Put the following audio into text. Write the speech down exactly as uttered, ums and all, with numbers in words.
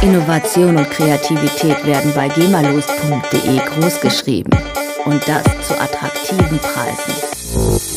Innovation und Kreativität werden bei gemalos punkt de großgeschrieben. Und das zu attraktiven Preisen.